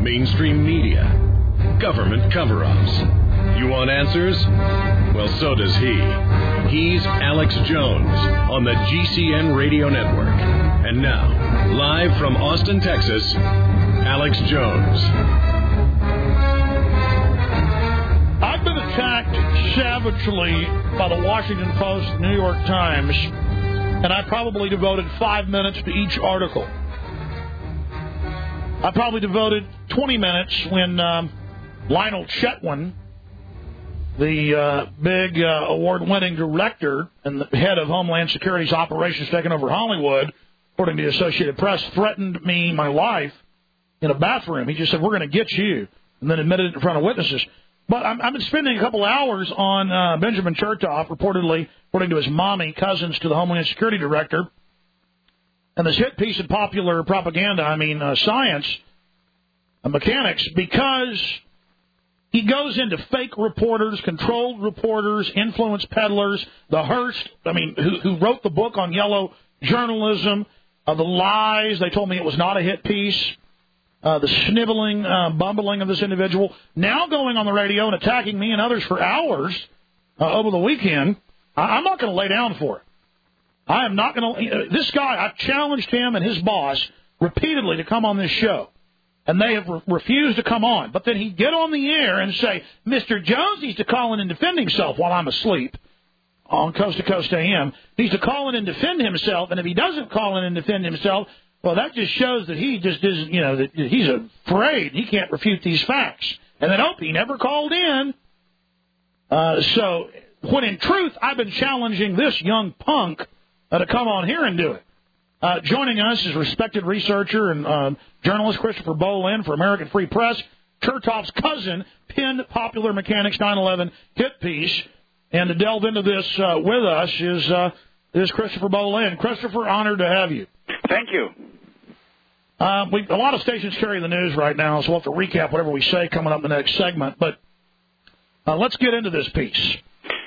mainstream media, government cover-ups. You want answers? Well, so does he. He's Alex Jones on the GCN Radio Network. And now, live from Austin, Texas, Alex Jones. I've been attacked savagely by the Washington Post and New York Times, and I probably devoted 5 minutes to each article. I probably devoted 20 minutes when Lionel Chetwin, the big award-winning director and the head of Homeland Security's operations taking over Hollywood, according to the Associated Press, threatened me, my life, in a bathroom. He just said, "We're going to get you," and then admitted it in front of witnesses. But I've been spending a couple hours on Benjamin Chertoff, reportedly, according to his mommy, cousins to the Homeland Security Director, and this hit piece of popular propaganda, science, mechanics, because he goes into fake reporters, controlled reporters, influence peddlers, the Hearst, who wrote the book on yellow journalism, the lies. They told me it was not a hit piece. The sniveling, bumbling of this individual, now going on the radio and attacking me and others for hours over the weekend. I'm not going to lay down for it. I am not going to. This guy, I've challenged him and his boss repeatedly to come on this show, and they have refused to come on. But then he'd get on the air and say, Mr. Jones needs to call in and defend himself while I'm asleep on Coast to Coast AM. He needs to call in and defend himself, and if he doesn't call in and defend himself, well, that just shows that he just isn't, that he's afraid. He can't refute these facts. And then, he never called in. So, when in truth, I've been challenging this young punk to come on here and do it. Joining us is respected researcher and journalist Christopher Bolin for American Free Press. Chertoff's cousin penned Popular Mechanics 9/11 hit piece. And to delve into this with us is Christopher Bolin. Christopher, honored to have you. Thank you. A lot of stations carry the news right now, so we'll have to recap whatever we say coming up in the next segment. But let's get into this piece.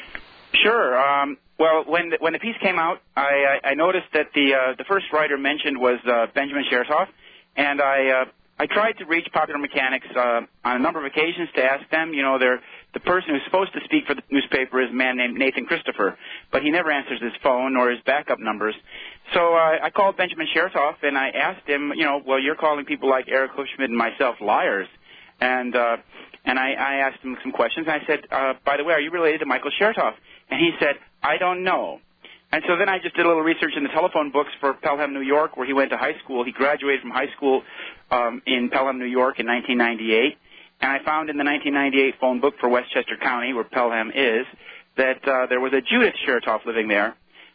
Sure. Well, when the piece came out, I noticed that the first writer mentioned was Benjamin Chertoff, and I tried to reach Popular Mechanics on a number of occasions to ask them. The person who's supposed to speak for the newspaper is a man named Nathan Christopher, but he never answers his phone or his backup numbers. So I called Benjamin Chertoff, and I asked him, well, you're calling people like Eric Hufschmidt and myself liars. And I asked him some questions. And I said, by the way, are you related to Michael Chertoff? And he said, I don't know. And so then I just did a little research in the telephone books for Pelham, New York, where he went to high school. He graduated from high school in Pelham, New York in 1998. And I found in the 1998 phone book for Westchester County, where Pelham is, that there was a Judith Chertoff living there.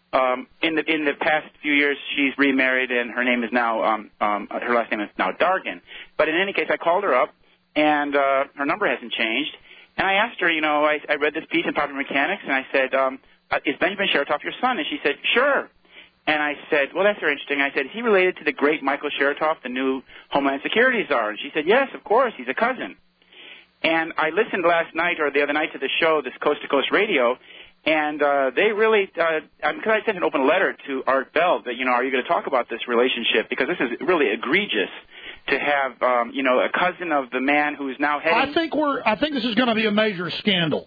In the past few years, she's remarried, and her name is now her last name is now Dargan. But in any case, I called her up, and her number hasn't changed. And I asked her, I read this piece in Popular Mechanics, and I said, is Benjamin Chertoff your son? And she said, sure. And I said, well, that's very interesting. I said, is he related to the great Michael Chertoff, the new Homeland Security czar? And she said, yes, of course, he's a cousin. And I listened last night or the other night to the show, this Coast to Coast Radio, and they really, because I sent an open letter to Art Bell that, are you going to talk about this relationship? Because this is really egregious to have, a cousin of the man who's now heading. I think this is going to be a major scandal.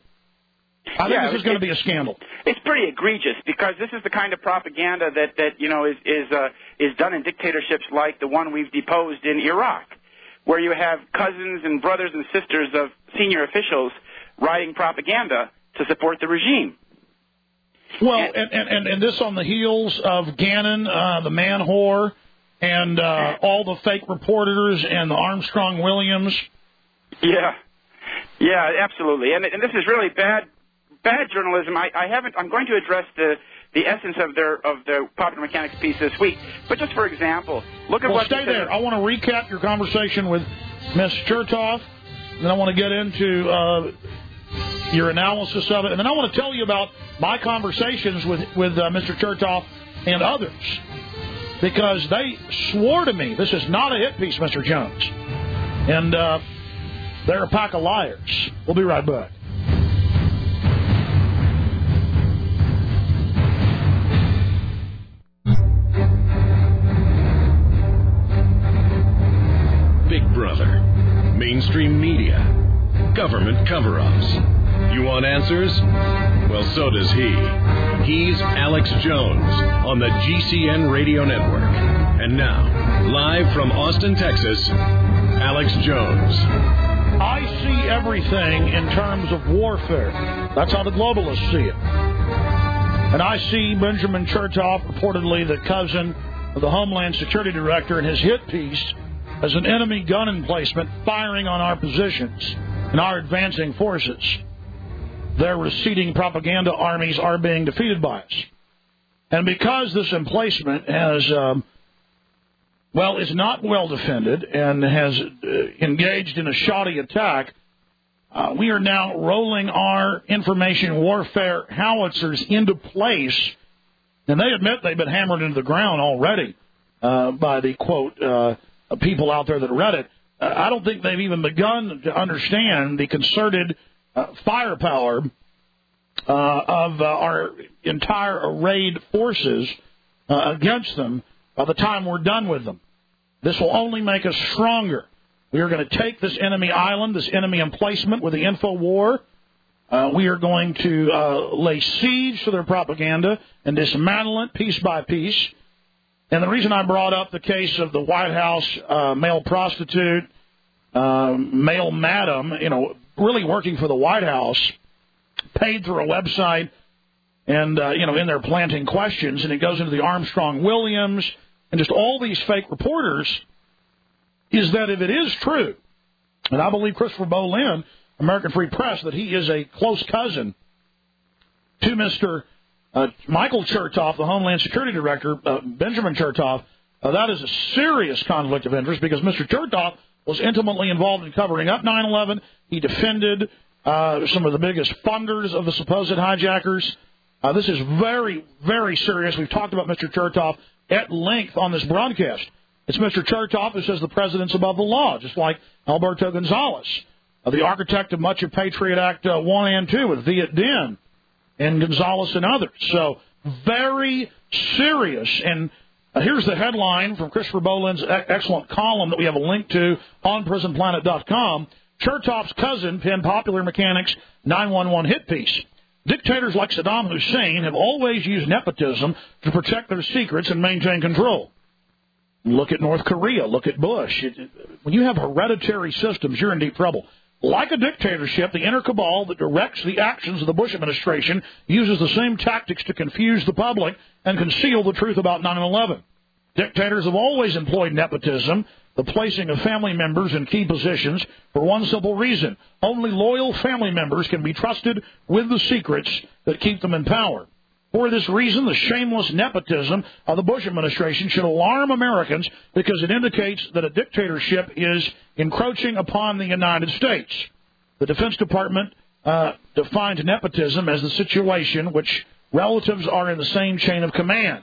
I think this is going to be a scandal. It's pretty egregious because this is the kind of propaganda that is done in dictatorships like the one we've deposed in Iraq, where you have cousins and brothers and sisters of senior officials writing propaganda to support the regime. Well, and this on the heels of Gannon, the man whore, and all the fake reporters and the Armstrong Williams. Yeah, absolutely. And this is really bad journalism. I'm going to address the essence of their Popular Mechanics piece this week. But just for example, look at what. Stay there. I want to recap your conversation with Ms. Chertoff, and then I want to get into your analysis of it, and then I want to tell you about my conversations with Mr. Chertoff and others, because they swore to me this is not a hit piece, Mr. Jones, and they're a pack of liars. We'll be right back. Big Brother, mainstream media, government cover-ups. You want answers? Well, so does he. He's Alex Jones on the GCN Radio Network. And now, live from Austin, Texas, Alex Jones. I see everything in terms of warfare. That's how the globalists see it. And I see Benjamin Chertoff, reportedly the cousin of the Homeland Security Director, in his hit piece as an enemy gun emplacement firing on our positions and our advancing forces. Their receding propaganda armies are being defeated by us. And because this emplacement has, is not well defended and has engaged in a shoddy attack, we are now rolling our information warfare howitzers into place. And they admit they've been hammered into the ground already by the, quote, people out there that read it. I don't think they've even begun to understand the concerted firepower of our entire arrayed forces against them by the time we're done with them. This will only make us stronger. We are going to take this enemy island, this enemy emplacement with the info war. We are going to lay siege to their propaganda and dismantle it piece by piece. And the reason I brought up the case of the White House male prostitute, male madam, really working for the White House, paid through a website and, in there planting questions, and it goes into the Armstrong Williams and just all these fake reporters, is that if it is true, and I believe Christopher Bolin, American Free Press, that he is a close cousin to Mr. Michael Chertoff, the Homeland Security Director, Benjamin Chertoff, that is a serious conflict of interest because Mr. Chertoff was intimately involved in covering up 9/11. He defended some of the biggest funders of the supposed hijackers. This is very, very serious. We've talked about Mr. Chertoff at length on this broadcast. It's Mr. Chertoff who says the president's above the law, just like Alberto Gonzales, the architect of much of Patriot Act 1 and 2 with Viet Dinh and Gonzales and others. So very serious. And here's the headline from Christopher Bolin's excellent column that we have a link to on PrisonPlanet.com. Chertoff's cousin penned Popular Mechanics' 911 hit piece. Dictators like Saddam Hussein have always used nepotism to protect their secrets and maintain control. Look at North Korea. Look at Bush. When you have hereditary systems, you're in deep trouble. Like a dictatorship, the inner cabal that directs the actions of the Bush administration uses the same tactics to confuse the public and conceal the truth about 9/11. Dictators have always employed nepotism, the placing of family members in key positions, for one simple reason. Only loyal family members can be trusted with the secrets that keep them in power. For this reason, the shameless nepotism of the Bush administration should alarm Americans because it indicates that a dictatorship is encroaching upon the United States. The Defense Department defines nepotism as the situation which relatives are in the same chain of command.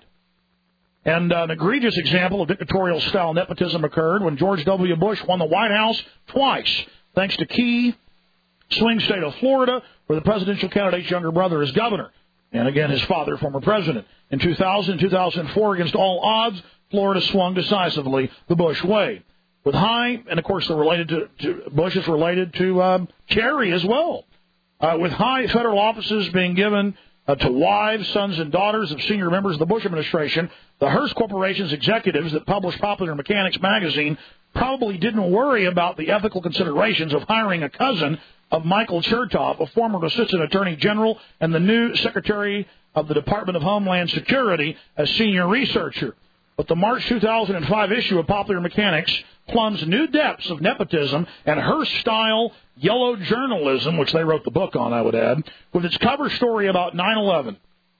And an egregious example of dictatorial-style nepotism occurred when George W. Bush won the White House twice, thanks to key swing state of Florida, where the presidential candidate's younger brother is governor. And again, his father, former president. In 2000 and 2004, against all odds, Florida swung decisively the Bush way. With high, and of course, they're related to Bush is related to Kerry as well. With high federal offices being given to wives, sons, and daughters of senior members of the Bush administration, the Hearst Corporation's executives that published Popular Mechanics magazine probably didn't worry about the ethical considerations of hiring a cousin of Michael Chertoff, a former Assistant Attorney General and the new Secretary of the Department of Homeland Security, as senior researcher. But the March 2005 issue of Popular Mechanics plumbs new depths of nepotism and Hearst-style yellow journalism, which they wrote the book on, I would add, with its cover story about 9/11.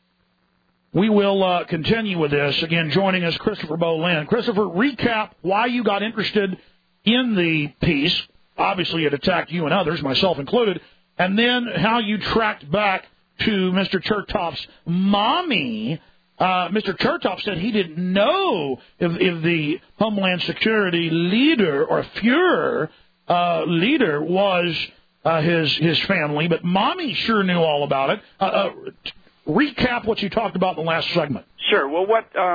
We will continue with this. Again, joining us, Christopher Bolin. Christopher, recap why you got interested in the piece. Obviously, it attacked you and others, myself included, and then how you tracked back to Mr. Chertoff's mommy. Mr. Chertoff said he didn't know if the Homeland Security leader or Fuhrer leader was his family, but mommy sure knew all about it. recap what you talked about in the last segment. Sure. Well,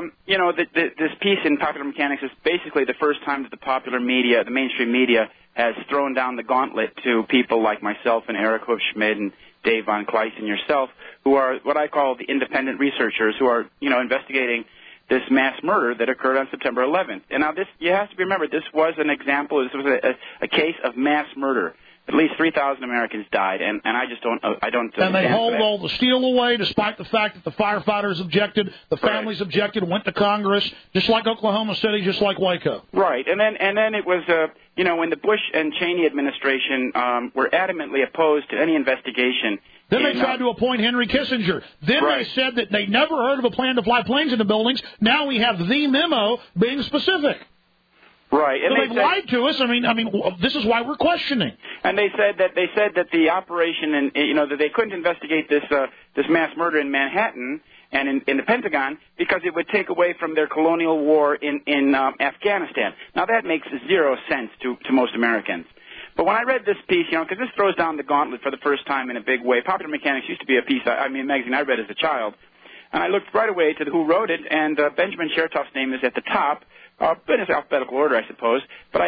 this piece in Popular Mechanics is basically the first time that the popular media, the mainstream media, has thrown down the gauntlet to people like myself and Eric Hufschmidt and Dave Von Kleiss and yourself, who are what I call the independent researchers who are, investigating this mass murder that occurred on September 11th. And now you have to remember, this was an example, this was a case of mass murder. At least 3,000 Americans died, and I just don't. And they hauled all the steel away, despite the fact that the firefighters objected, the families objected, went to Congress, just like Oklahoma City, just like Waco. Right, and then it was, when the Bush and Cheney administration were adamantly opposed to any investigation. Then they tried to appoint Henry Kissinger. Then they said that they never heard of a plan to fly planes into buildings. Now we have the memo being specific. Right, and so they've lied to us. I mean, this is why we're questioning. And they said that the operation, and that they couldn't investigate this mass murder in Manhattan and in the Pentagon because it would take away from their colonial war in Afghanistan. Now that makes zero sense to most Americans. But when I read this piece, because this throws down the gauntlet for the first time in a big way. Popular Mechanics used to be a magazine I read as a child, and I looked right away to who wrote it, and Benjamin Chertoff's name is at the top. In his alphabetical order, I suppose. But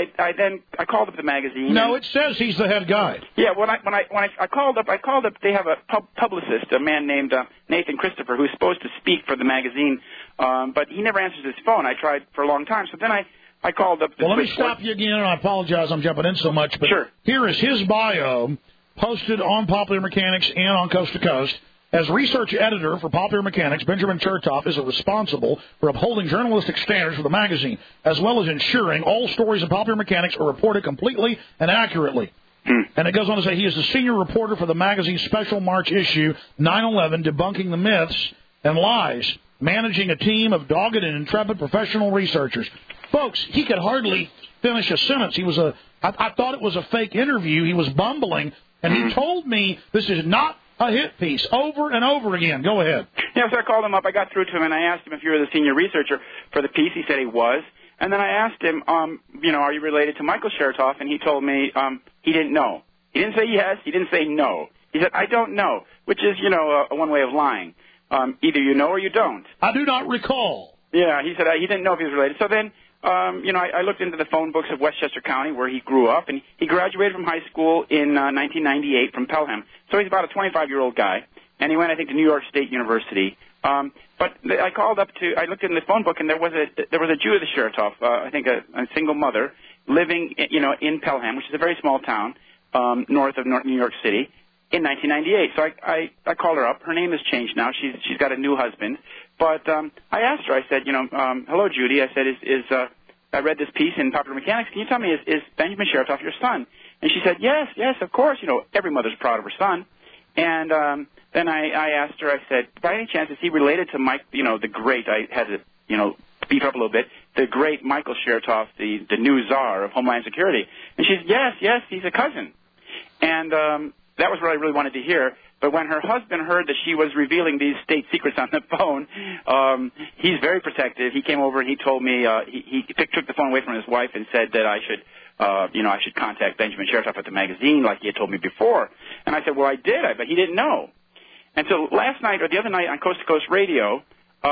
I called up the magazine. No, it says he's the head guy. Yeah, when I called up, they have a publicist, a man named Nathan Christopher, who's supposed to speak for the magazine, but he never answers his phone. I tried for a long time, so then I called up. Let me stop you again, and I apologize. I'm jumping in so much, but sure. Here is his bio posted on Popular Mechanics and on Coast to Coast. As research editor for Popular Mechanics, Benjamin Chertoff is responsible for upholding journalistic standards for the magazine, as well as ensuring all stories of Popular Mechanics are reported completely and accurately. And it goes on to say he is the senior reporter for the magazine's special March issue, 9/11, debunking the myths and lies, managing a team of dogged and intrepid professional researchers. Folks, he could hardly finish a sentence. I thought it was a fake interview. He was bumbling, and he told me this is not a hit piece, over and over again. Go ahead. Yeah, so I called him up. I got through to him, and I asked him if you were the senior researcher for the piece. He said he was. And then I asked him, are you related to Michael Chertoff? And he told me he didn't know. He didn't say yes. He didn't say no. He said, I don't know, which is, a one way of lying. Either you know or you don't. I do not recall. Yeah, he said he didn't know if he was related. So then, I looked into the phone books of Westchester County, where he grew up, and he graduated from high school in 1998 from Pelham. So he's about a 25-year-old guy, and he went, I think, to New York State University. But I looked in the phone book, and there was a Judith Chertoff, I think a single mother, living, in Pelham, which is a very small town north of New York City, in 1998. So I called her up. Her name has changed now. She's got a new husband. But I asked her. I said, hello, Judy. I said, I read this piece in Popular Mechanics. Can you tell me, is Benjamin Chertoff your son? And she said, yes, of course. Every mother's proud of her son. And then I asked her. I said, by any chance, is he related to Mike? The great. I had to, beef up a little bit. The great Michael Chertoff, the new czar of Homeland Security. And she said, yes, he's a cousin. And that was what I really wanted to hear. But when her husband heard that she was revealing these state secrets on the phone, he's very protective. He came over and he told me he took the phone away from his wife and said that I should contact Benjamin Chertoff at the magazine like he had told me before. And I said, well, I did, but he didn't know. And so last night or the other night on Coast to Coast Radio,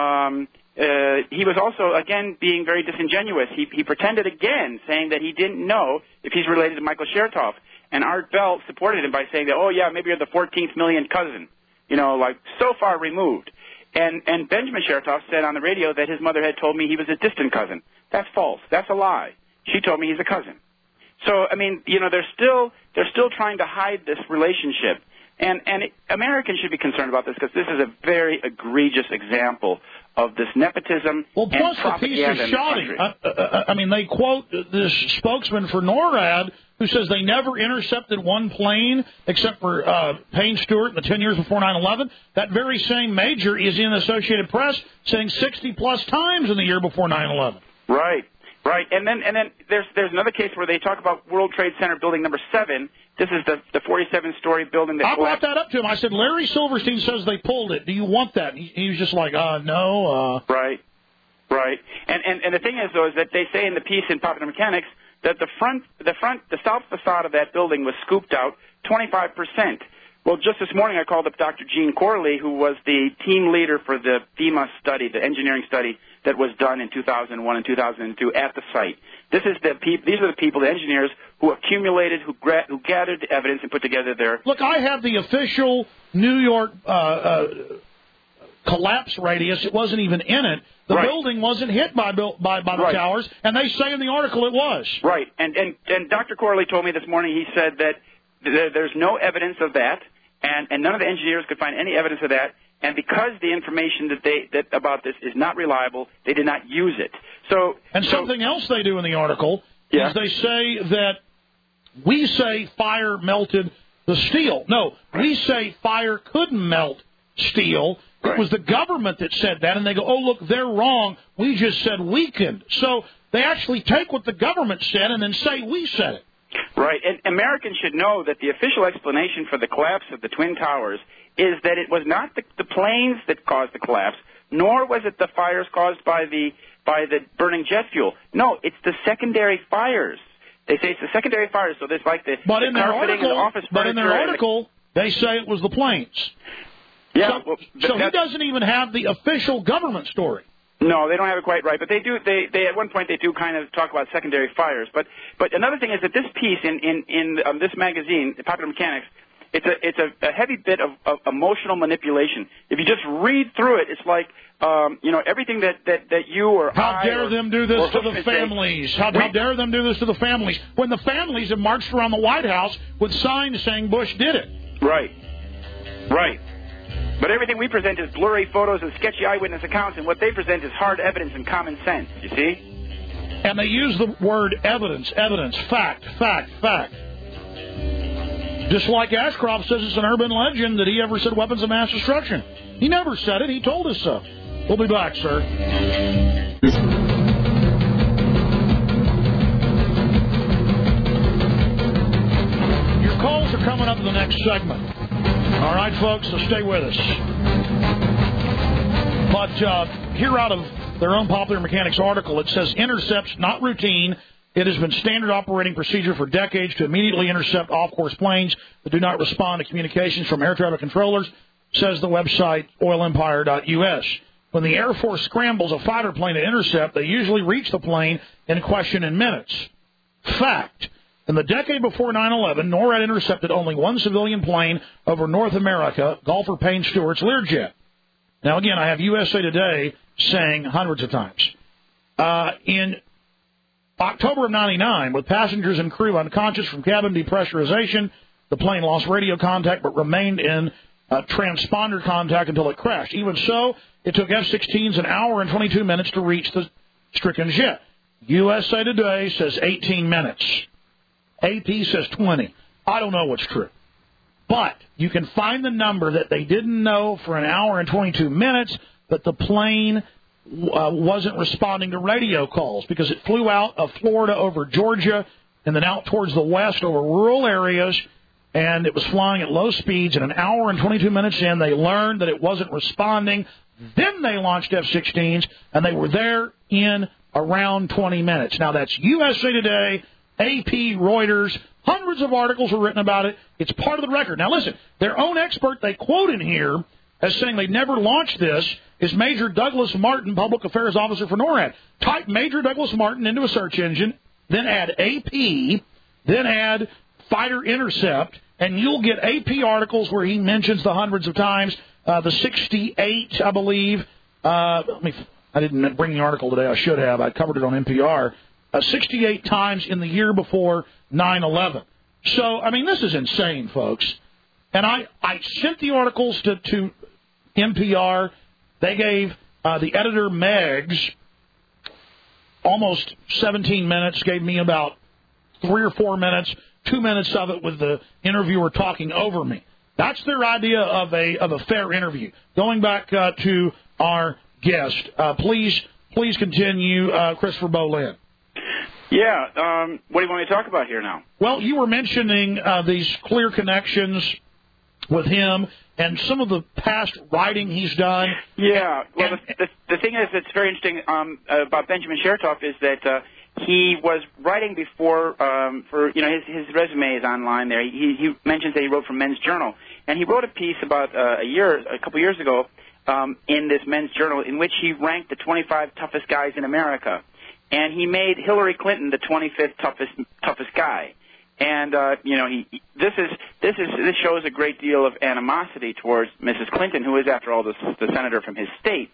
he was also, again, being very disingenuous. He pretended again, saying that he didn't know if he's related to Michael Chertoff. And Art Bell supported him by saying that, oh, yeah, maybe you're the 14th millionth cousin, so far removed. And Benjamin Chertoff said on the radio that his mother had told me he was a distant cousin. That's false. That's a lie. She told me he's a cousin. So, they're still trying to hide this relationship. And Americans should be concerned about this because this is a very egregious example of this nepotism and propaganda. The piece is shoddy. They quote this spokesman for NORAD who says they never intercepted one plane except for Payne Stewart in the 10 years before 9/11. That very same major is in Associated Press saying 60-plus times in the year before 9/11. Right. And then there's another case where they talk about World Trade Center building number 7. This is the 47-story building that I brought that up to him. I said, Larry Silverstein says they pulled it. Do you want that? He was just like, no. Right. And the thing is, though, is that they say in the piece in Popular Mechanics that the south facade of that building was scooped out 25%, Well, just this morning I called up Dr. Gene Corley, who was the team leader for the FEMA study, the engineering study that was done in 2001 and 2002 at the site. These are the people, the engineers, who accumulated, who gathered the evidence and put together their... Look, I have the official New York collapse radius. It wasn't even in it. The building wasn't hit by the towers, and they say in the article it was. Right, and Dr. Corley told me this morning, he said that there's no evidence of that, and none of the engineers could find any evidence of that, and because the information that about this is not reliable, they did not use it. Something else they do in the article is they say that we say fire melted the steel. No, we say fire couldn't melt steel. It was the government that said that, and they go, oh, look, they're wrong. We just said weakened. So they actually take what the government said and then say we said it. Right, and Americans should know that the official explanation for the collapse of the Twin Towers is that it was not the planes that caused the collapse, nor was it the fires caused by the burning jet fuel. No, it's the secondary fires. They say it's the secondary fires, so there's like the carpeting and the office furniture. But in their article, they say it was the planes. Yeah. So he doesn't even have the official government story. No, they don't have it quite right, but they do. They at one point they do kind of talk about secondary fires. But another thing is that this piece in this magazine, Popular Mechanics, it's a heavy bit of emotional manipulation. If you just read through it, it's like everything that you or how dare them do this to the families? How dare them do this to the families when the families have marched around the White House with signs saying Bush did it? Right. But everything we present is blurry photos and sketchy eyewitness accounts, and what they present is hard evidence and common sense, you see? And they use the word evidence, fact. Just like Ashcroft says it's an urban legend that he ever said weapons of mass destruction. He never said it. He told us so. We'll be back, sir. Your calls are coming up in the next segment. All right, folks, so stay with us. But here out of their own Popular Mechanics article, it says intercepts not routine. It has been standard operating procedure for decades to immediately intercept off-course planes that do not respond to communications from air traffic controllers, says the website oilempire.us. When the Air Force scrambles a fighter plane to intercept, they usually reach the plane in question in minutes. Fact. In the decade before 9/11, NORAD intercepted only one civilian plane over North America, Golfer Payne Stewart's Learjet. Now, again, I have USA Today saying hundreds of times. In October of 99, with passengers and crew unconscious from cabin depressurization, the plane lost radio contact but remained in transponder contact until it crashed. Even so, it took F-16s an hour and 22 minutes to reach the stricken jet. USA Today says 18 minutes. AP says 20. I don't know what's true. But you can find the number that they didn't know for an hour and 22 minutes that the plane wasn't responding to radio calls because it flew out of Florida over Georgia and then out towards the west over rural areas, and it was flying at low speeds. And an hour and 22 minutes in, they learned that it wasn't responding. Then they launched F-16s, and they were there in around 20 minutes. Now, that's USA Today, AP, Reuters, hundreds of articles were written about it. It's part of the record. Now, listen, their own expert they quote in here as saying they never launched this is Major Douglas Martin, Public Affairs Officer for NORAD. Type Major Douglas Martin into a search engine, then add AP, then add fighter intercept, and you'll get AP articles where he mentions the hundreds of times, the 68, I believe. I didn't bring the article today. I should have. I covered it on NPR. 68 times in the year before 9/11. So, I mean, this is insane, folks. And I sent the articles to NPR. They gave the editor, Meggs, almost 17 minutes, gave me about 3 or 4 minutes, 2 minutes of it with the interviewer talking over me. That's their idea of a fair interview. Going back to our guest, please continue, Christopher Bolin. Yeah, what do you want me to talk about here now? Well, you were mentioning these clear connections with him and some of the past writing he's done. Yeah, well, the thing is that's very interesting about Benjamin Chertoff is that he was writing before for his resume is online there. He mentions that he wrote for Men's Journal, and he wrote a piece about a couple years ago in this Men's Journal in which he ranked the 25 toughest guys in America, and he made Hillary Clinton the 25th toughest guy. And this shows a great deal of animosity towards Mrs. Clinton, who is, after all, the senator from his state.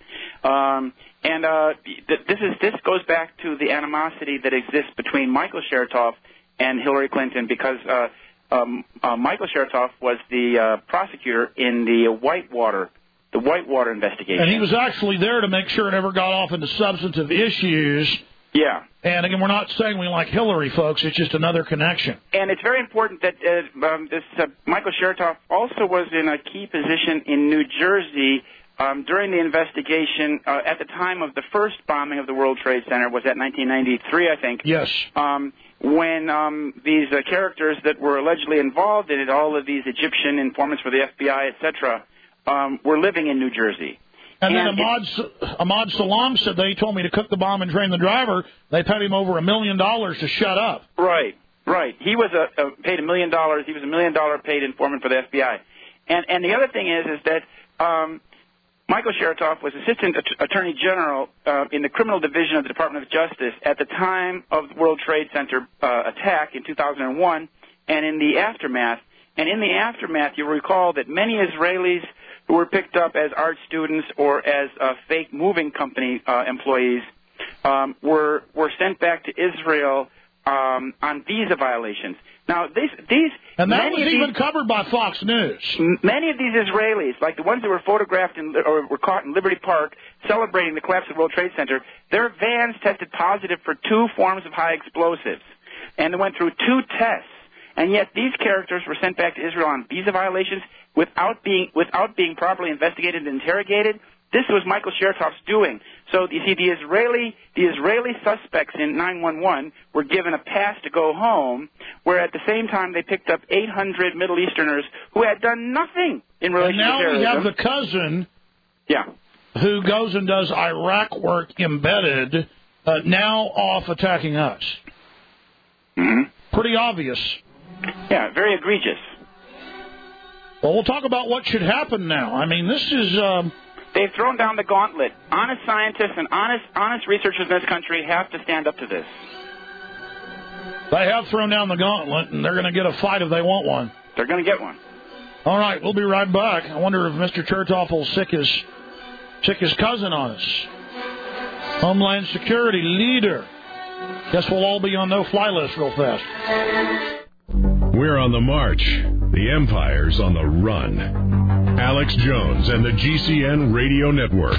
This goes back to the animosity that exists between Michael Chertoff and Hillary Clinton, because Michael Chertoff was the prosecutor in the Whitewater investigation, and he was actually there to make sure it never got off into substantive issues. Yeah. And again, we're not saying we like Hillary, folks. It's just another connection. And it's very important that Michael Chertoff also was in a key position in New Jersey during the investigation at the time of the first bombing of the World Trade Center. Was that 1993, I think? Yes. When these characters that were allegedly involved in it, all of these Egyptian informants for the FBI, etc., were living in New Jersey. And then Ahmad Salam said they told me to cook the bomb and train the driver. They paid him over $1 million to shut up. Right. He was paid $1 million. He was $1 million paid informant for the FBI. And the other thing is that Michael Chertoff was Assistant Attorney General in the Criminal Division of the Department of Justice at the time of the World Trade Center attack in 2001 and in the aftermath. And in the aftermath, you'll recall that many Israelis who were picked up as art students or as fake moving company employees were sent back to Israel on visa violations. Now, and that was even covered by Fox News. Many of these Israelis, like the ones that were photographed or were caught in Liberty Park celebrating the collapse of the World Trade Center, their vans tested positive for 2 forms of high explosives, and they went through 2 tests. And yet these characters were sent back to Israel on visa violations without being properly investigated and interrogated. This was Michael Chertoff's doing. So you see, the Israeli suspects in 911 were given a pass to go home, where at the same time they picked up 800 Middle Easterners who had done nothing in relation to terrorism. And now we have the cousin, who goes and does Iraq work embedded, now off attacking us. Mm-hmm. Pretty obvious. Yeah, very egregious. Well, we'll talk about what should happen now. I mean, this is... They've thrown down the gauntlet. Honest scientists and honest researchers in this country have to stand up to this. They have thrown down the gauntlet, and they're going to get a fight if they want one. They're going to get one. All right, we'll be right back. I wonder if Mr. Chertoff will sick his cousin on us. Homeland Security leader. Guess we'll all be on no-fly list real fast. We're on the march. The Empire's on the run. Alex Jones and the GCN Radio Network.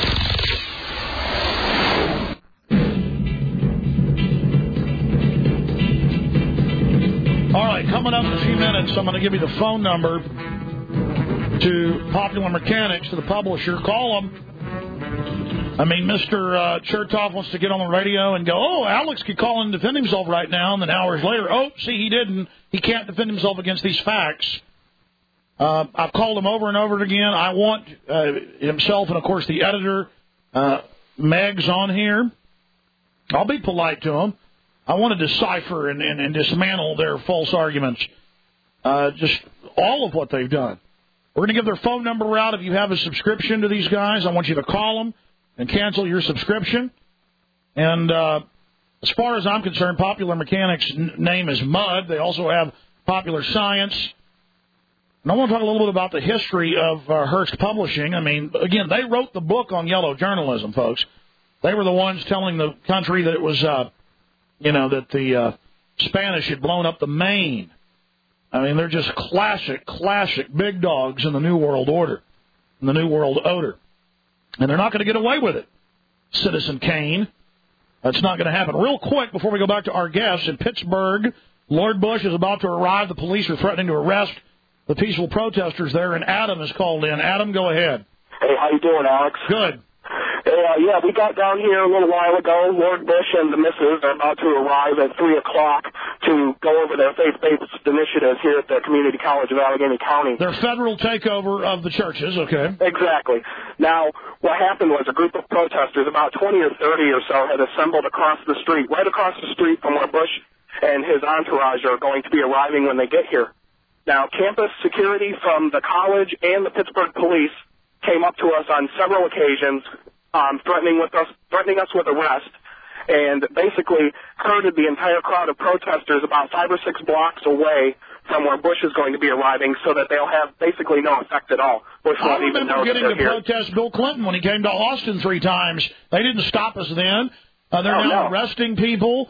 All right, coming up in a few minutes, I'm going to give you the phone number to Popular Mechanics, to the publisher. Call them. I mean, Mr. Chertoff wants to get on the radio and go, oh, Alex could call and defend himself right now, and then hours later, oh, see, he didn't. He can't defend himself against these facts. I've called him over and over again. I want himself and, of course, the editor, Meg's on here. I'll be polite to him. I want to decipher and dismantle their false arguments, just all of what they've done. We're going to give their phone number out. If you have a subscription to these guys, I want you to call them and cancel your subscription. And as far as I'm concerned, Popular Mechanics' name is Mud. They also have Popular Science. And I want to talk a little bit about the history of Hearst Publishing. I mean, again, they wrote the book on yellow journalism, folks. They were the ones telling the country that it was, that the Spanish had blown up the Maine. I mean, they're just classic big dogs in the New World Order, in the New World Order. And they're not going to get away with it, Citizen Kane. That's not going to happen. Real quick, before we go back to our guests, in Pittsburgh, Lord Bush is about to arrive. The police are threatening to arrest the peaceful protesters there, and Adam is called in. Adam, go ahead. Hey, how you doing, Alex? Good. Yeah, we got down here a little while ago. Lord Bush and the missus are about to arrive at 3 o'clock to go over their faith-based initiatives here at the Community College of Allegheny County. Their federal takeover of the churches, okay. Exactly. Now, what happened was a group of protesters, about 20 or 30 or so, had assembled across the street, right across the street from where Bush and his entourage are going to be arriving when they get here. Now, campus security from the college and the Pittsburgh police came up to us on several occasions, threatening us with arrest, and basically herded the entire crowd of protesters about 5 or 6 blocks away from where Bush is going to be arriving, so that they'll have basically no effect at all. Bush won't even know that they're here. I remember getting to protest Bill Clinton when he came to Austin 3 times. They didn't stop us then. They're now arresting people.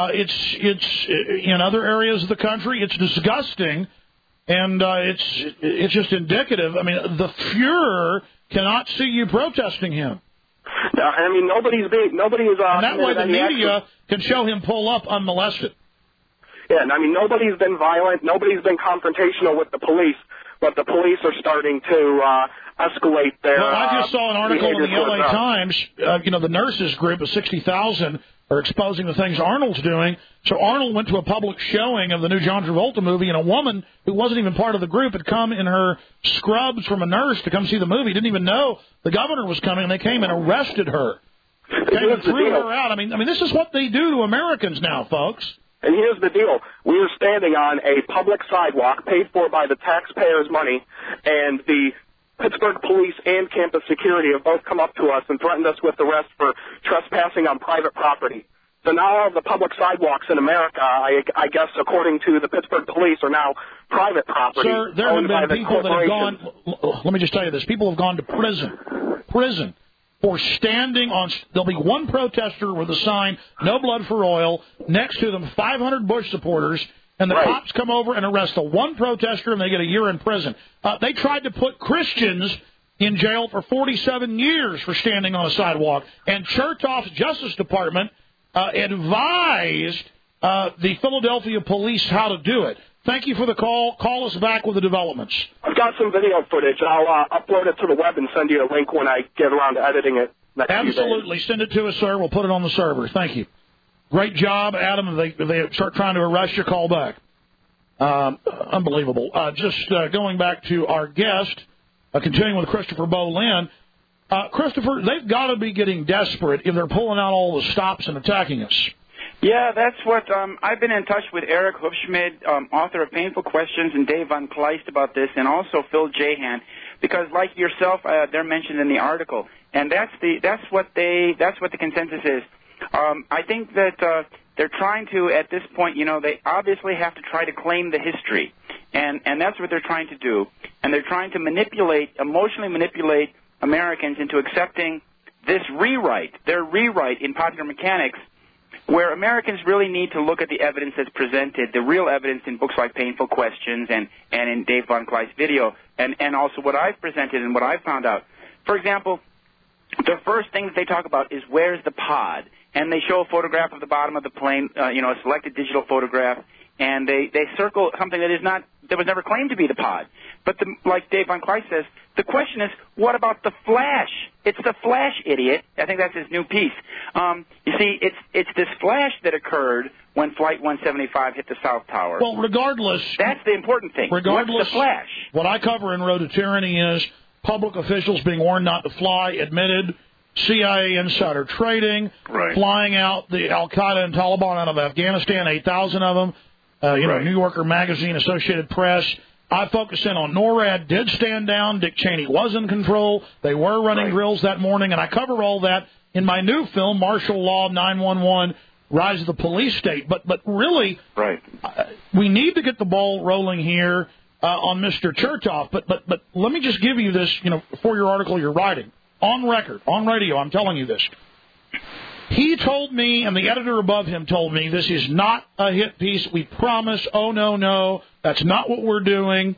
It's in other areas of the country. It's disgusting, and it's just indicative. I mean, the Fuhrer cannot see you protesting him. No, I mean, nobody is. And that way the media can show him pull up unmolested. Yeah, and I mean, nobody's been violent. Nobody's been confrontational with the police, but the police are starting to escalate their. Well, I just saw an article in the L.A. Times. The nurses group of 60,000 are exposing the things Arnold's doing. So Arnold went to a public showing of the new John Travolta movie, and a woman who wasn't even part of the group had come in her scrubs from a nurse to come see the movie. Didn't even know the governor was coming, and they came and arrested her. Came and threw her out. I mean, this is what they do to Americans now, folks. And here's the deal. We are standing on a public sidewalk paid for by the taxpayers' money, and the Pittsburgh police and campus security have both come up to us and threatened us with arrest for trespassing on private property. So now all of the public sidewalks in America, I guess, according to the Pittsburgh police, are now private property. Sir, there have been people that have gone, let me just tell you this, people have gone to prison for standing on, there'll be one protester with a sign, no blood for oil, next to them 500 Bush supporters, and the cops come over and arrest the one protester, and they get a year in prison. They tried to put Christians in jail for 47 years for standing on a sidewalk, and Chertoff's Justice Department advised the Philadelphia police how to do it. Thank you for the call. Call us back with the developments. I've got some video footage. I'll upload it to the web and send you a link when I get around to editing it next few days. Absolutely. Send it to us, sir. We'll put it on the server. Thank you. Great job, Adam. If they start trying to arrest you, call back. Unbelievable. Just going back to our guest, continuing with Christopher Bolin. Christopher, they've got to be getting desperate if they're pulling out all the stops and attacking us. Yeah, that's what I've been in touch with Eric Hufschmid, author of Painful Questions, and Dave Von Kleist about this, and also Phil Jahan, because like yourself, they're mentioned in the article, and that's what the consensus is. I think that they're trying to, at this point, they obviously have to try to claim the history, and that's what they're trying to do, and they're trying to emotionally manipulate Americans into accepting this their rewrite in Popular Mechanics, where Americans really need to look at the evidence that's presented, the real evidence in books like Painful Questions and in Dave Von Kleist's video, and also what I've presented and what I've found out. For example, the first thing that they talk about is where's the pod, and they show a photograph of the bottom of the plane, a selected digital photograph, and they circle something that was never claimed to be the pod. But like Dave Von Kleist says, the question is, what about the flash? It's the flash, idiot. I think that's his new piece. You see, it's this flash that occurred when Flight 175 hit the South Tower. Well, regardless, that's the important thing. Regardless, what's the flash? What I cover in Road to Tyranny is public officials being warned not to fly, admitted CIA insider trading, flying out the Al-Qaeda and Taliban out of Afghanistan, 8,000 of them, New Yorker Magazine, Associated Press. I focus in on NORAD did stand down. Dick Cheney was in control. They were running drills that morning, and I cover all that in my new film, Martial Law 911, Rise of the Police State. But really, we need to get the ball rolling here on Mr. Chertoff. But let me just give you this, for your article you're writing. On record, on radio, I'm telling you this. He told me, and the editor above him told me, this is not a hit piece. We promise. Oh, no. That's not what we're doing.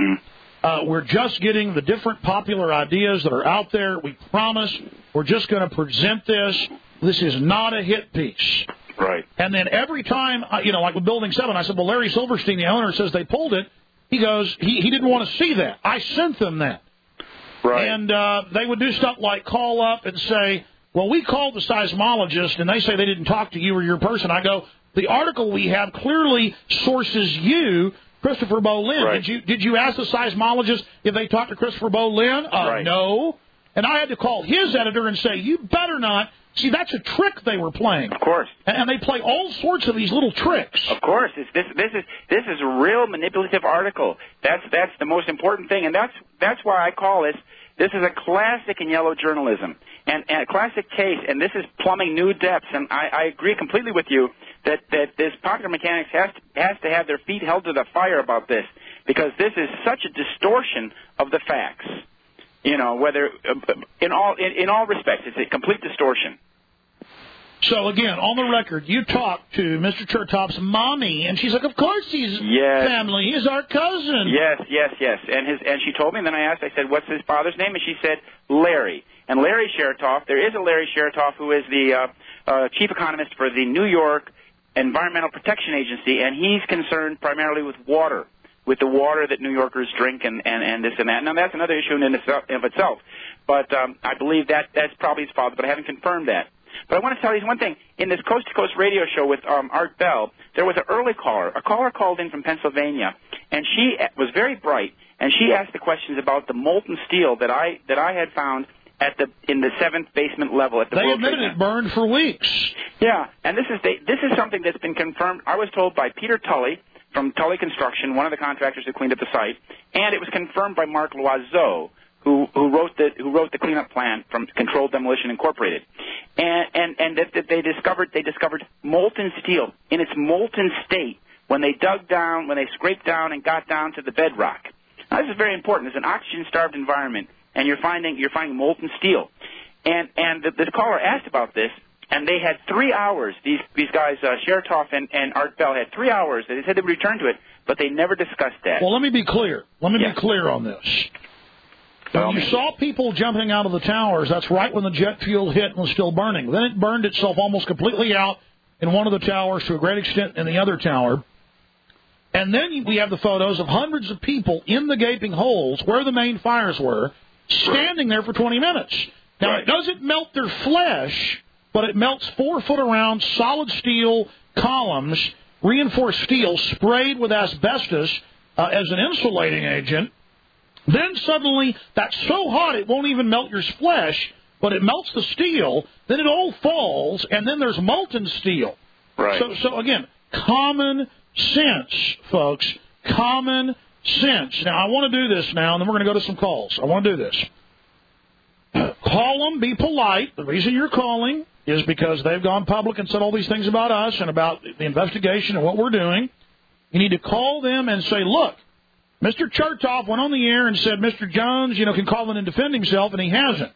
We're just getting the different popular ideas that are out there. We promise. We're just going to present this. This is not a hit piece. Right. And then every time, like with Building 7, I said, well, Larry Silverstein, the owner, says they pulled it. He goes, he didn't want to see that. I sent them that. Right. And they would do stuff like call up and say, well, we called the seismologist, and they say they didn't talk to you or your person. I go, the article we have clearly sources you, Christopher Bolin. Right. Did you ask the seismologist if they talked to Christopher Bolin? Right. No. And I had to call his editor and say, you better not. See, that's a trick they were playing. Of course. And they play all sorts of these little tricks. Of course. This is a real manipulative article. That's the most important thing, and that's why I call this. This is a classic in yellow journalism, and a classic case, and this is plumbing new depths. And I agree completely with you that this Popular Mechanics has to have their feet held to the fire about this, because this is such a distortion of the facts. You know, whether in all respects, it's a complete distortion. So, again, on the record, you talked to Mr. Chertoff's mommy, and she's like, of course he's family. He's our cousin. Yes. And she told me, and then I asked, I said, what's his father's name? And she said, Larry. And Larry Chertoff, there is a Larry Chertoff who is the chief economist for the New York Environmental Protection Agency, and he's concerned primarily with water, with the water that New Yorkers drink and this and that. Now, that's another issue in of itself. But I believe that's probably his father, but I haven't confirmed that. But I want to tell you one thing. In this coast-to-coast radio show with Art Bell, there was an early caller. A caller called in from Pennsylvania, and she was very bright, and she asked the questions about the molten steel that I had found in the 7th basement level at the World Trade Center. They admitted it burned for weeks. Yeah, and this is something that's been confirmed. I was told by Peter Tully from Tully Construction, one of the contractors who cleaned up the site, and it was confirmed by Mark Loiseau, who wrote the cleanup plan from Controlled Demolition Incorporated, and that they discovered molten steel in its molten state when they dug down, when they scraped down and got down to the bedrock. Now, this is very important. It's an oxygen-starved environment, and you're finding molten steel. And this caller asked about this, and they had 3 hours. These guys, Chertoff and Art Bell, had 3 hours. They said they would return to it, but they never discussed that. Well, let me be clear. Be clear on this. When you saw people jumping out of the towers, that's right when the jet fuel hit and was still burning. Then it burned itself almost completely out in one of the towers, to a great extent in the other tower. And then we have the photos of hundreds of people in the gaping holes where the main fires were, standing there for 20 minutes. Now, it doesn't melt their flesh, but it melts 4-foot-around solid steel columns, reinforced steel, sprayed with asbestos as an insulating agent. Then suddenly, that's so hot it won't even melt your flesh, but it melts the steel. Then it all falls, and then there's molten steel. Right. So again, common sense, folks. Common sense. Now, I want to do this now, and then we're going to go to some calls. I want to do this. Call them, be polite. The reason you're calling is because they've gone public and said all these things about us and about the investigation and what we're doing. You need to call them and say, look, Mr. Chertoff went on the air and said Mr. Jones, can call in and defend himself, and he hasn't.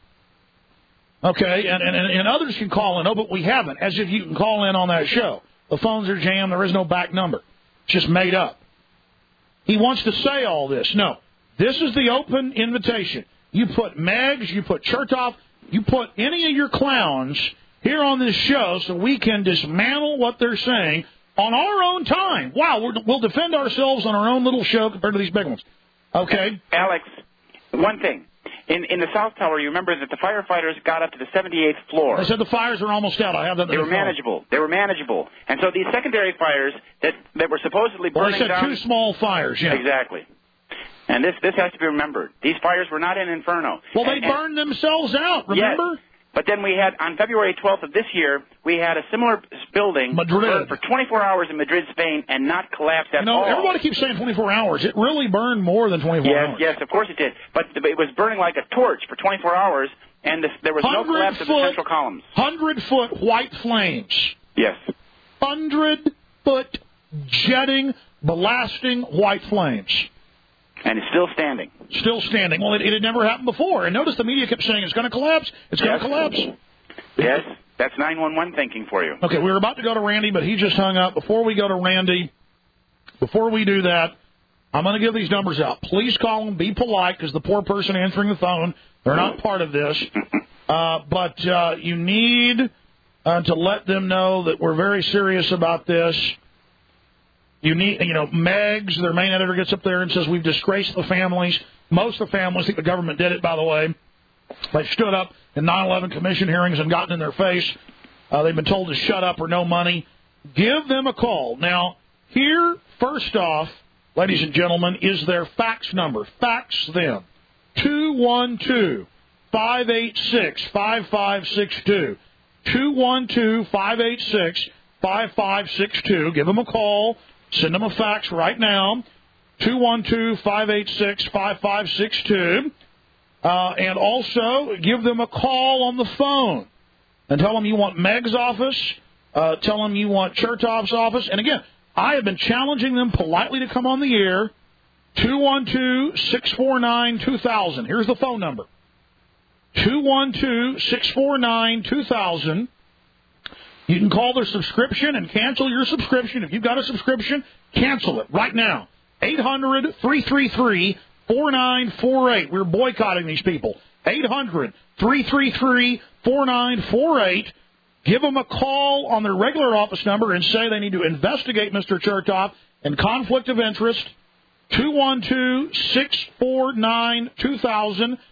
Okay, and others can call in. Oh, but we haven't, as if you can call in on that show. The phones are jammed. There is no back number. It's just made up. He wants to say all this. No, this is the open invitation. You put Meggs, you put Chertoff, you put any of your clowns here on this show so we can dismantle what they're saying on our own time. Wow, we'll defend ourselves on our own little show compared to these big ones. Okay? Alex, one thing. In the South Tower, you remember that the firefighters got up to the 78th floor. They said the fires are almost out. I have that. They were manageable. They were manageable. And so these secondary fires that were supposedly burning down... Well, they said 2 small fires, yeah. Exactly. And this has to be remembered. These fires were not in Inferno. Well, they burned themselves out, remember? Yes. But then we had, on February 12th of this year, we had a similar building burn for 24 hours in Madrid, Spain, and not collapse at all. Everybody keeps saying 24 hours. It really burned more than 24 hours. Yes, of course it did. But it was burning like a torch for 24 hours, and there was no collapse of the central columns. 100-foot white flames. Yes. 100-foot jetting, blasting white flames. And it's still standing. Still standing. Well, it had never happened before. And notice the media kept saying it's going to collapse. It's going to collapse. Yes, that's 911 thinking for you. Okay, we were about to go to Randy, but he just hung up. Before we go to Randy, before we do that, I'm going to give these numbers out. Please call them. Be polite, because the poor person answering the phone, they're not part of this. But you need to let them know that we're very serious about this. You need, Meggs, their main editor, gets up there and says we've disgraced the families. Most of the families think the government did it, by the way. They stood up in 9/11 commission hearings and gotten in their face. They've been told to shut up or no money. Give them a call. Now, here, first off, ladies and gentlemen, is their fax number. Fax them. 212-586-5562. 212-586-5562. Give them a call. Send them a fax right now. 212-586-5562. And also give them a call on the phone and tell them you want Meg's office. Tell them you want Chertoff's office. And again, I have been challenging them politely to come on the air. 212-649-2000. Here's the phone number. 212-649-2000. You can call their subscription and cancel your subscription. If you've got a subscription, cancel it right now. 800-333-4948. We're boycotting these people. 800-333-4948. Give them a call on their regular office number and say they need to investigate Mr. Chertoff and conflict of interest. 212-649-2000.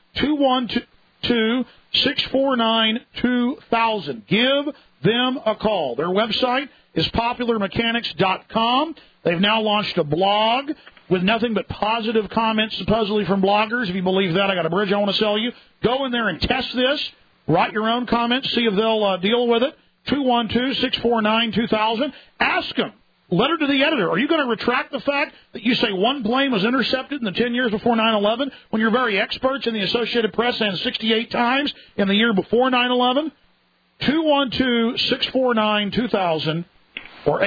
212-649-2000. Give them a call. Their website is popularmechanics.com. They've now launched a blog with nothing but positive comments, supposedly from bloggers. If you believe that, I got a bridge I want to sell you. Go in there and test this. Write your own comments. See if they'll deal with it. 212-649-2000. Ask them. Letter to the editor. Are you going to retract the fact that you say one plane was intercepted in the 10 years before 9/11 when you're very experts in the Associated Press saying 68 times in the year before 9/11? 212-649-2000 or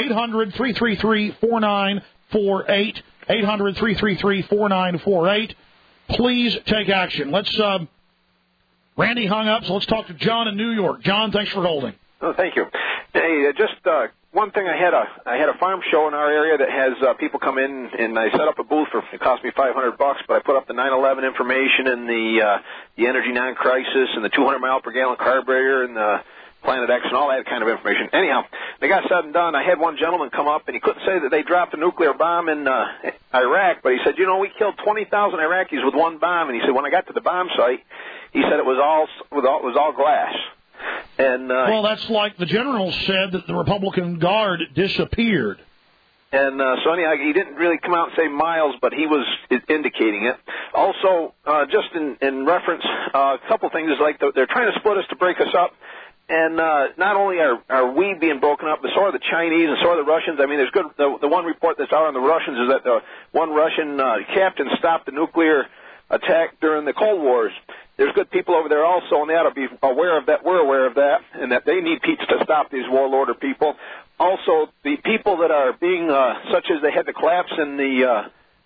800-333-4948. 800-333-4948. Please take action. Let's. Randy hung up, so let's talk to John in New York. John, thanks for holding. Oh, thank you. Hey, just one thing. I had a farm show in our area that has people come in, and I set up a booth it cost me $500, but I put up the 9/11 information and the energy non-crisis and the 200 mile per gallon carburetor and the Planet X and all that kind of information. Anyhow, they got said and done. I had one gentleman come up, and he couldn't say that they dropped a nuclear bomb in Iraq, but he said, we killed 20,000 Iraqis with one bomb. And he said, when I got to the bomb site, he said it was all glass. And well, that's like the general said that the Republican Guard disappeared. And so anyhow, he didn't really come out and say miles, but he was indicating it. Also, just in reference, a couple things is like they're trying to split us to break us up. And not only are we being broken up, but so are the Chinese and so are the Russians. I mean, there's good. The one report that's out on the Russians is that the one Russian captain stopped the nuclear attack during the Cold Wars. There's good people over there also, and they ought to be aware of that. We're aware of that, and that they need peace to stop these warlorder people. Also, the people that are being, such as they had the collapse in the,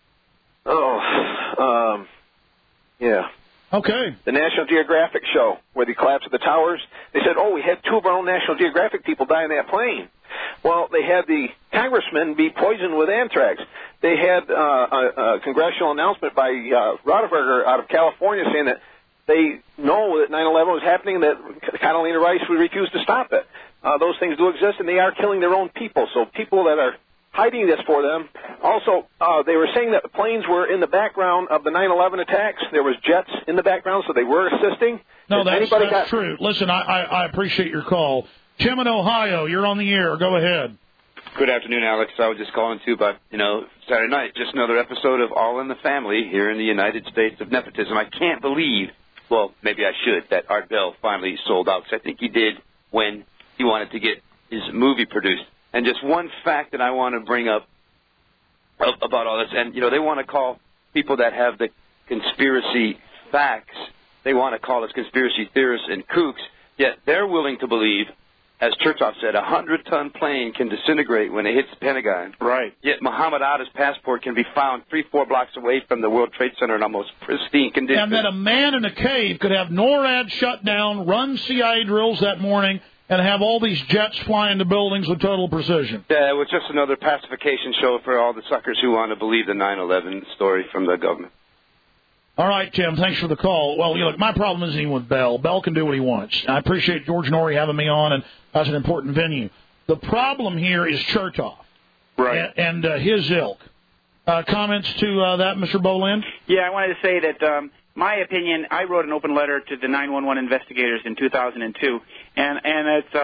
Okay. The National Geographic show, where the collapse of the towers. They said, we had two of our own National Geographic people die in that plane. Well, they had the congressman be poisoned with anthrax. They had a congressional announcement by Rodeberger out of California saying that they know that 9/11 was happening and that Condoleezza Rice would refuse to stop it. Those things do exist, and they are killing their own people. So people that are hiding this for them. Also, they were saying that the planes were in the background of the 9/11 attacks. There was jets in the background, so they were assisting. No, that's true. Listen, I appreciate your call. Tim in Ohio, you're on the air. Go ahead. Good afternoon, Alex. I was just calling, too, about, Saturday night, just another episode of All in the Family here in the United States of Nepotism. I can't believe, well, maybe I should, that Art Bell finally sold out, because I think he did when he wanted to get his movie produced. And just one fact that I want to bring up about all this, and, they want to call people that have the conspiracy facts, they want to call us conspiracy theorists and kooks, yet they're willing to believe, as Chertoff said, a 100-ton plane can disintegrate when it hits the Pentagon. Right. Yet Muhammad Atta's passport can be found 3-4 blocks away from the World Trade Center in almost pristine condition. And that a man in a cave could have NORAD shut down, run CIA drills that morning, and have all these jets fly into buildings with total precision. Yeah, it was just another pacification show for all the suckers who want to believe the 9/11 story from the government. All right, Tim, thanks for the call. Well, look, my problem isn't even with Bell. Bell can do what he wants. I appreciate George Norrie having me on, and that's an important venue. The problem here is Chertoff. Right. And his ilk. Comments to that, Mr. Bolin? Yeah, I wanted to say that my opinion, I wrote an open letter to the 911 investigators in 2002, and it's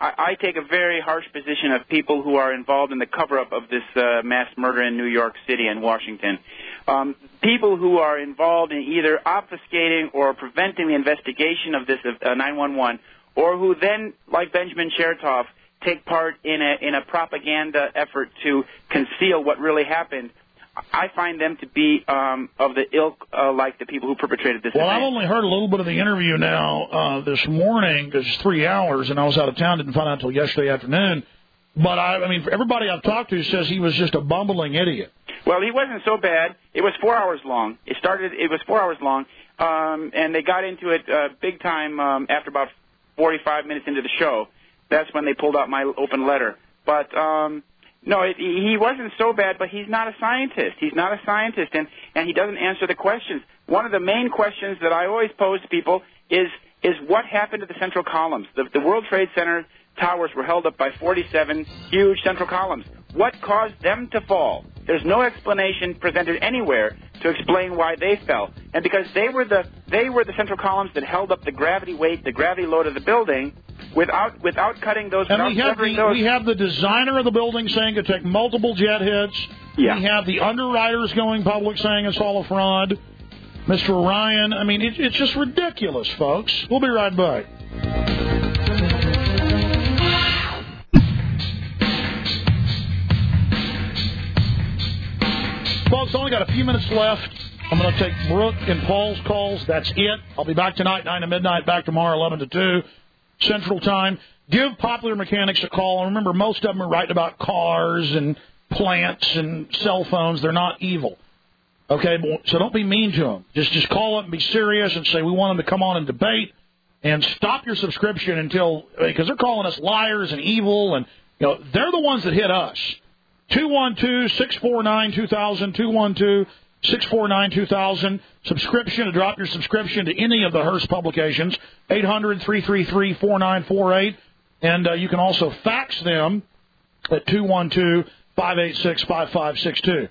I take a very harsh position of people who are involved in the cover-up of this mass murder in New York City and Washington. People who are involved in either obfuscating or preventing the investigation of this 911, or who then, like Benjamin Chertoff, take part in a propaganda effort to conceal what really happened. I find them to be of the ilk like the people who perpetrated this event. I've only heard a little bit of the interview now this morning, because it's 3 hours, and I was out of town, didn't find out until yesterday afternoon. But, I mean, everybody I've talked to says he was just a bumbling idiot. Well, he wasn't so bad. It was 4 hours long. It was 4 hours long, and they got into it big time after about 45 minutes into the show. That's when they pulled out my open letter. But, no, he wasn't so bad, but he's not a scientist. He's not a scientist, and he doesn't answer the questions. One of the main questions that I always pose to people is what happened to the central columns? The World Trade Center towers were held up by 47 huge central columns. What caused them to fall? There's no explanation presented anywhere to explain why they fell. And because they were the central columns that held up the gravity weight, the gravity load of the building, without cutting those. And we have the designer of the building saying it took multiple jet hits. Yeah. We have the underwriters going public saying it's all a fraud. Mr. Ryan, I mean, it's just ridiculous, folks. We'll be right back. Folks, only got a few minutes left. I'm going to take Brooke and Paul's calls. That's it. I'll be back tonight, 9 to midnight, back tomorrow, 11 to 2 Central Time. Give Popular Mechanics a call. And remember, most of them are writing about cars and plants and cell phones. They're not evil. Okay? So don't be mean to them. Just call up and be serious and say we want them to come on and debate. And stop your subscription until, because they're calling us liars and evil. And, they're the ones that hit us. 212-649-2000, 212-649-2000. Subscription, to drop your subscription to any of the Hearst publications, 800-333-4948. And you can also fax them at 212-586-5562.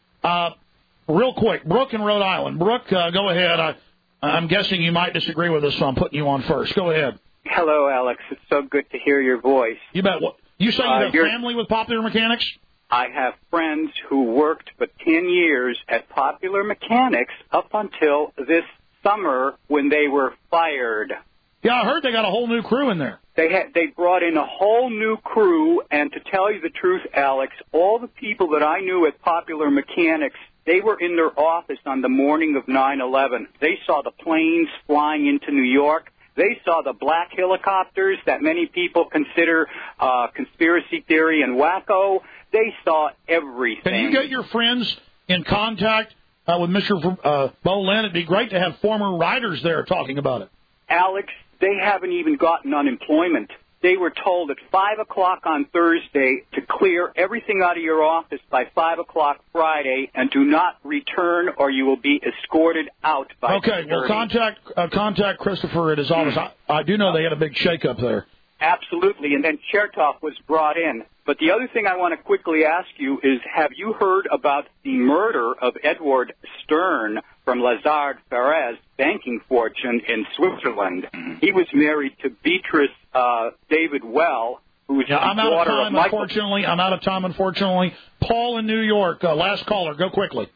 Real quick, Brooke in Rhode Island. Brooke, go ahead. I'm guessing you might disagree with us, so I'm putting you on first. Go ahead. Hello, Alex. It's so good to hear your voice. You bet. You say you have family with Popular Mechanics? I have friends who worked for 10 years at Popular Mechanics up until this summer when they were fired. Yeah, I heard they got a whole new crew in there. They brought in a whole new crew, and to tell you the truth, Alex, all the people that I knew at Popular Mechanics, they were in their office on the morning of 9/11. They saw the planes flying into New York. They saw the black helicopters that many people consider conspiracy theory and wacko. They saw everything. Can you get your friends in contact with Mr. Bolin? It'd be great to have former writers there talking about it. Alex, they haven't even gotten unemployment. They were told at 5 o'clock on Thursday to clear everything out of your office by 5 o'clock Friday and do not return or you will be escorted out by security. Well, contact Christopher at his office. I do know they had a big shakeup there. Absolutely, and then Chertoff was brought in. But the other thing I want to quickly ask you is, have you heard about the murder of Edward Stern from Lazard Perez banking fortune in Switzerland? He was married to Beatrice David Well, who's the daughter of Michael. I'm out of time, unfortunately. Paul in New York, last caller. Go quickly.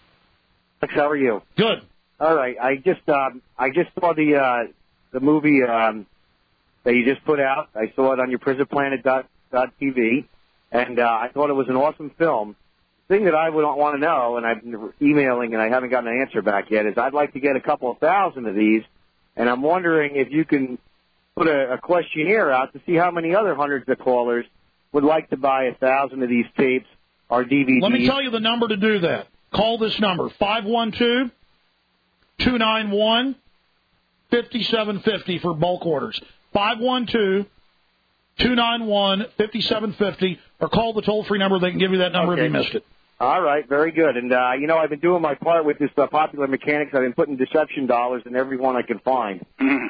Alex, how are you? Good. All right. I just saw the movie that you just put out. I saw it on your PrisonPlanet.tv, and I thought it was an awesome film. The thing that I would want to know, and I've been emailing and I haven't gotten an answer back yet, is I'd like to get a couple of thousand of these, and I'm wondering if you can put a questionnaire out to see how many other hundreds of callers would like to buy 1,000 of these tapes or DVDs. Let me tell you the number to do that. Call this number, 512-291-5750 for bulk orders. 512-291-5750, or call the toll-free number. They can give you that number if you missed it. All right, very good. And, I've been doing my part with this Popular Mechanics. I've been putting deception dollars in every one I can find. And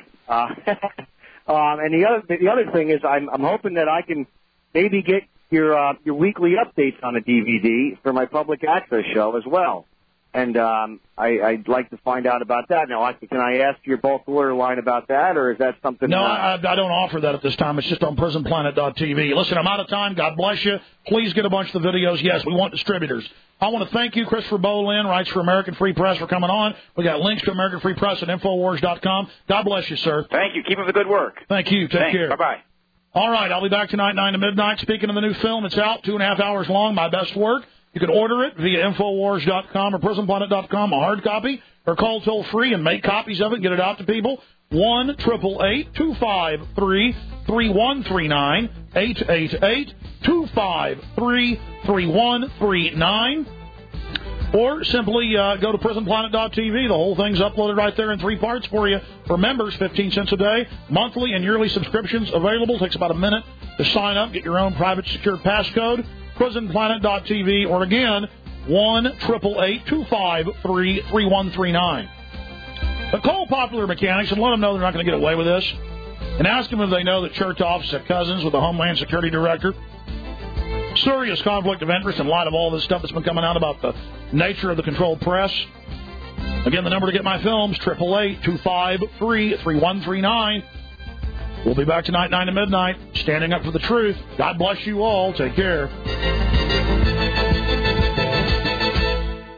the other thing is I'm hoping that I can maybe get your weekly updates on a DVD for my public access show as well. and I'd like to find out about that. Now, can I ask your bulk order line about that, or is that something? No, I don't offer that at this time. It's just on PrisonPlanet.tv. Listen, I'm out of time. God bless you. Please get a bunch of the videos. Yes, we want distributors. I want to thank you, Christopher Bolin, writes for American Free Press, for coming on. We got links to American Free Press at Infowars.com. God bless you, sir. Thank you. Keep up the good work. Thank you. Take care. Bye-bye. All right, I'll be back tonight, 9 to midnight. Speaking of the new film, it's out, 2.5 hours long, My Best Work. You can order it via Infowars.com or PrisonPlanet.com, a hard copy, or call toll-free and make copies of it and get it out to people. 1-888-253-3139, 888-253-3139. Or simply go to PrisonPlanet.tv. The whole thing's uploaded right there in 3 parts for you. For members, 15 cents a day. Monthly and yearly subscriptions available. Takes about a minute to sign up. Get your own private secure passcode. PrisonPlanet.tv. Or again, 1-888-253-3139. But call Popular Mechanics and let them know they're not going to get away with this. And ask them if they know that Chertoff's cousins with the Homeland Security Director. Serious conflict of interest in light of all this stuff that's been coming out about the nature of the controlled press. Again, the number to get my films, 888-253-3139. We'll be back tonight, 9 to midnight, standing up for the truth. God bless you all. Take care.